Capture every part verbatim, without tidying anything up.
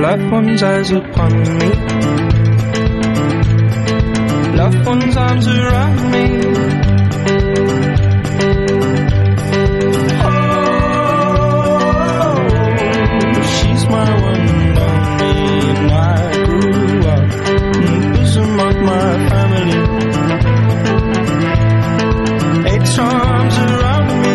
loved one's eyes upon me, loved one's arms around me. Oh, she's my one and only, and I grew up in the bosom of my family. Eight arms around me.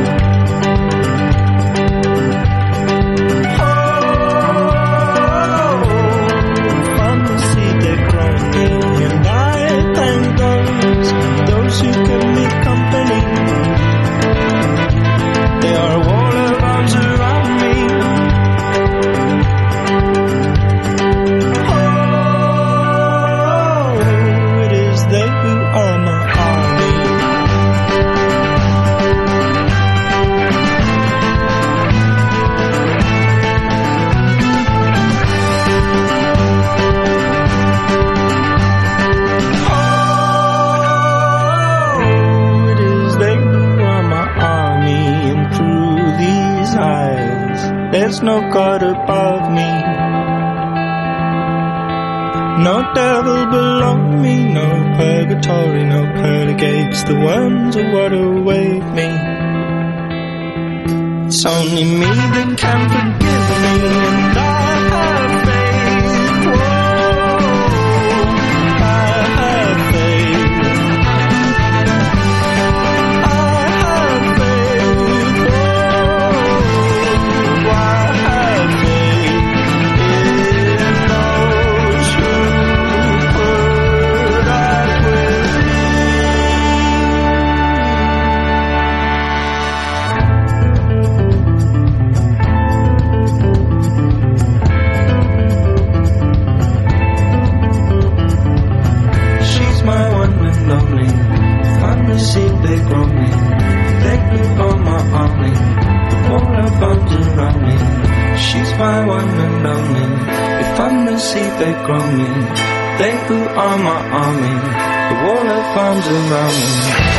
Who kept me company. They are a wall of arms around me. Oh, it is they who are my army. There's no God above me, no devil below me, no purgatory, no pearly gates. The worms of what await me. It's only me that can forgive me, and I have faith. Whoa, I have faith. I have faith. Whoa, I have faith in those who put up with me. She's my one and only. If I'm received, they grow me. They glue on my army. The wall of arms around me. She's my one and only. If I'm received, they grow me. They glue on my army. The wall of arms around me.